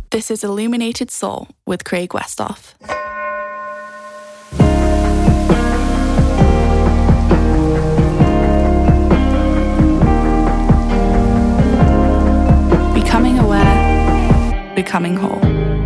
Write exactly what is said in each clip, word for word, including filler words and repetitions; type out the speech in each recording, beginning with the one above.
This is Illuminated Soul with Craig Westhoff. Becoming aware, becoming whole.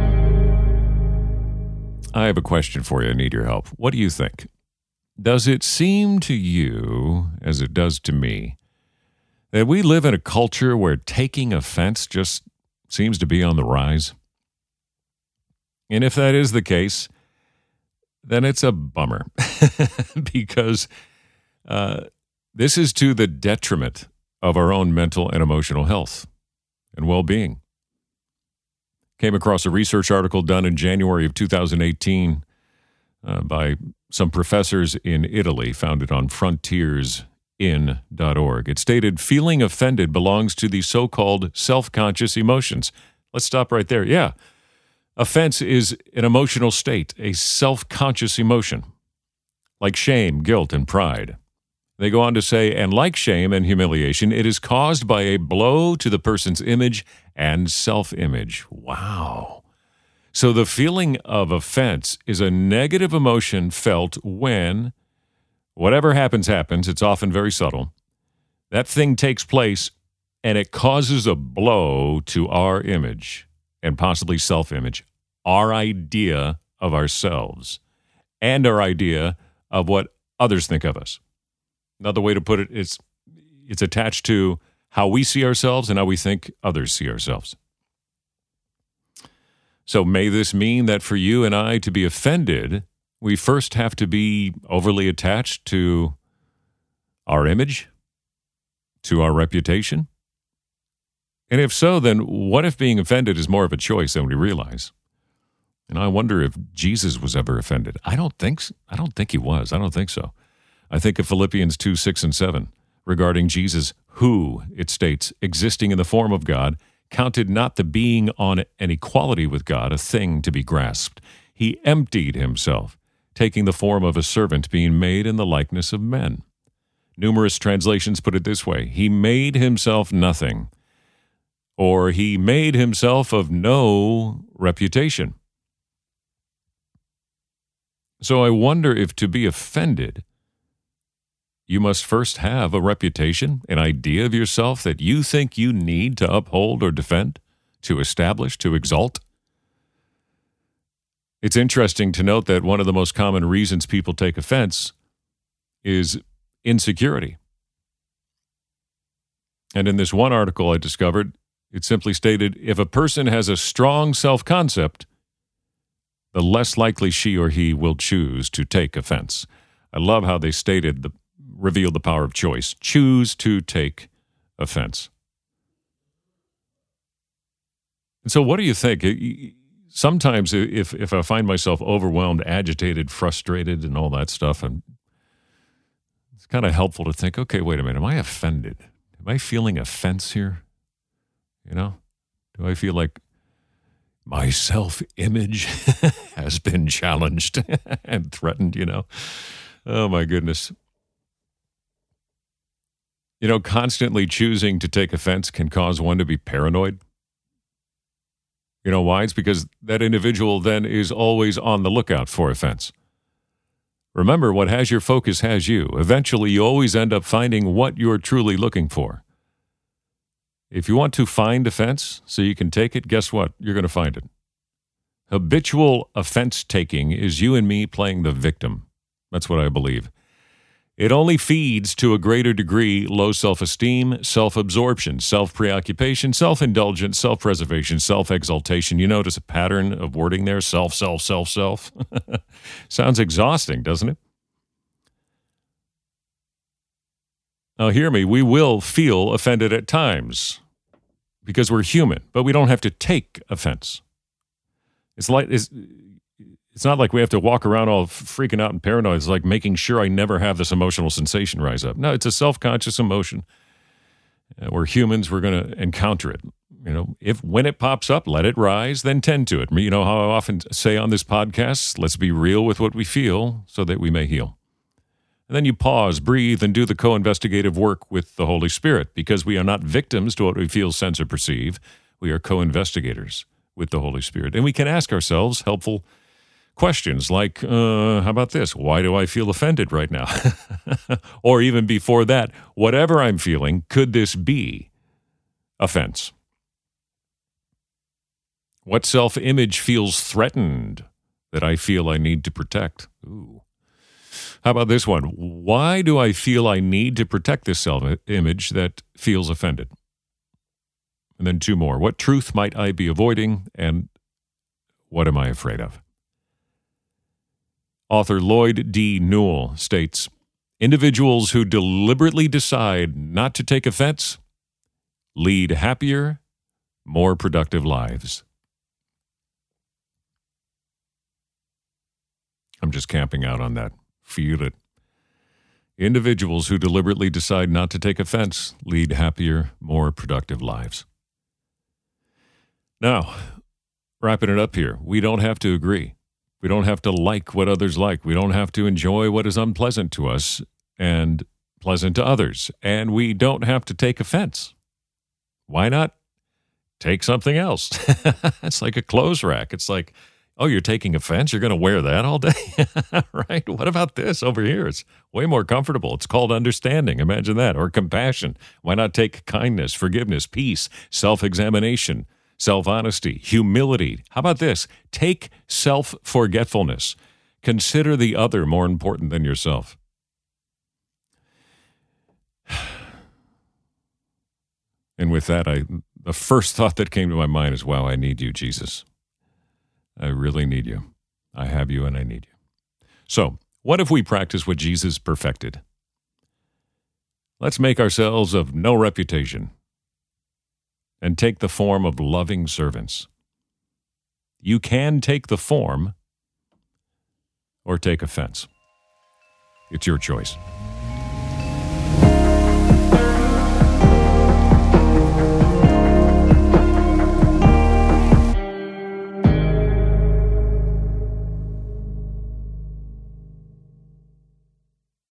I have a question for you. I need your help. What do you think? Does it seem to you, as it does to me, that we live in a culture where taking offense just seems to be on the rise? And if that is the case, then it's a bummer because uh, this is to the detriment of our own mental and emotional health and well-being. Came across a research article done in January of two thousand eighteen uh, by some professors in Italy, founded on frontiers in dot org. It stated, feeling offended belongs to the so-called self-conscious emotions. Let's stop right there. Yeah. Offense is an emotional state, a self-conscious emotion, like shame, guilt, and pride. They go on to say, and like shame and humiliation, it is caused by a blow to the person's image and self-image. Wow. So the feeling of offense is a negative emotion felt when whatever happens, happens. It's often very subtle. That thing takes place, and it causes a blow to our image and possibly self-image, our idea of ourselves, and our idea of what others think of us. Another way to put it is it's attached to how we see ourselves and how we think others see ourselves. So may this mean that for you and I to be offended, we first have to be overly attached to our image, to our reputation? And if so, then what if being offended is more of a choice than we realize? And I wonder if Jesus was ever offended. I don't think so. I don't think he was. I don't think so. I think of Philippians two, six, and seven regarding Jesus, who, it states, existing in the form of God, counted not the being on an equality with God a thing to be grasped. He emptied himself, taking the form of a servant, being made in the likeness of men. Numerous translations put it this way: he made himself nothing, or he made himself of no reputation. So I wonder if to be offended, you must first have a reputation, an idea of yourself that you think you need to uphold or defend, to establish, to exalt. It's interesting to note that one of the most common reasons people take offense is insecurity. And in this one article I discovered, it simply stated, if a person has a strong self-concept, the less likely she or he will choose to take offense. I love how they stated, the, revealed the power of choice. Choose to take offense. And so what do you think? Sometimes if, if I find myself overwhelmed, agitated, frustrated, and all that stuff, and it's kind of helpful to think, okay, wait a minute, am I offended? Am I feeling offense here? You know, do I feel like my self-image has been challenged and threatened, you know? Oh, my goodness. You know, constantly choosing to take offense can cause one to be paranoid. You know why? It's because that individual then is always on the lookout for offense. Remember, what has your focus has you. Eventually, you always end up finding what you're truly looking for. If you want to find offense so you can take it, guess what? You're going to find it. Habitual offense-taking is you and me playing the victim. That's what I believe. It only feeds to a greater degree low self-esteem, self-absorption, self-preoccupation, self-indulgence, self-preservation, self-exaltation. You notice a pattern of wording there? Self, self, self, self. Sounds exhausting, doesn't it? Now, hear me. We will feel offended at times because we're human, but we don't have to take offense. It's like it's, it's not like we have to walk around all freaking out and paranoid. It's like making sure I never have this emotional sensation rise up. No, it's a self-conscious emotion. Uh, we're humans. We're going to encounter it. You know, if when it pops up, let it rise, then tend to it. You know how I often say on this podcast, let's be real with what we feel so that we may heal. And then you pause, breathe, and do the co-investigative work with the Holy Spirit, because we are not victims to what we feel, sense, or perceive. We are co-investigators. with the Holy Spirit. And we can ask ourselves helpful questions like, uh, how about this? Why do I feel offended right now? Or even before that, whatever I'm feeling, could this be offense? What self-image feels threatened that I feel I need to protect? Ooh. How about this one? Why do I feel I need to protect this self-image that feels offended? And then two more. What truth might I be avoiding, and what am I afraid of? Author Lloyd D. Newell states, individuals who deliberately decide not to take offense lead happier, more productive lives. I'm just camping out on that. Feel it. Individuals who deliberately decide not to take offense lead happier, more productive lives. Now, wrapping it up here, we don't have to agree. We don't have to like what others like. We don't have to enjoy what is unpleasant to us and pleasant to others. And we don't have to take offense. Why not take something else? It's like a clothes rack. It's like, oh, you're taking offense? You're going to wear that all day? Right? What about this over here? It's way more comfortable. It's called understanding. Imagine that. Or compassion. Why not take kindness, forgiveness, peace, self-examination, self-honesty, humility? How about this? Take self-forgetfulness. Consider the other more important than yourself. And with that, I the first thought that came to my mind is, wow, I need you, Jesus. I really need you. I have you and I need you. So, what if we practice what Jesus perfected? Let's make ourselves of no reputation and take the form of loving servants. You can take the form or take offense. It's your choice.